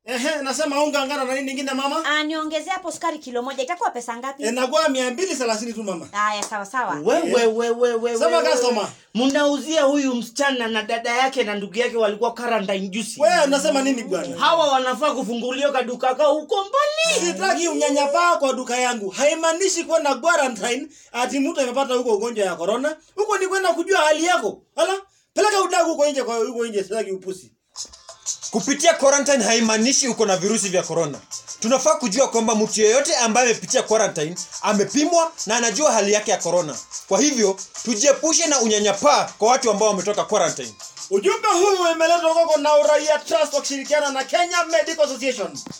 Nasema unga ngano na nini nyingine mama? Niongezea hapo sukari kilo moja. Itakuwa pesa ngapi? Inakuwa 230 tu mama. Haya, sawa. Wewe. Sema customer. Mnauzia huyu msichana na dada yake na ndugu yake walikuwa quarantine juice. Wewe unasema nini bwana? Hawa wanafaa kufunguliwa kaduka kao huko mbali. Sitaki unyanyapaa kwa duka yangu. Haimaanishi kwenda quarantine ati mtu amepata huko ugonjwa ya corona. Huko ni kwenda kujua hali yako. Hala? Peleka udagu huko nje sitaki upusi. Kupitia quarantine haimaanishi uko na virusi vya corona. Tunafaa kujua kwamba mtu yeyote ambaye amepitia quarantine amepimwa na anajua hali yake ya corona. Kwa hivyo tujiepushe na unyanyapaa kwa watu ambao wametoka quarantine. Ujumbe huu umeletwa kwako na Uraia Trust wakishirikiana na Kenya Medical Association.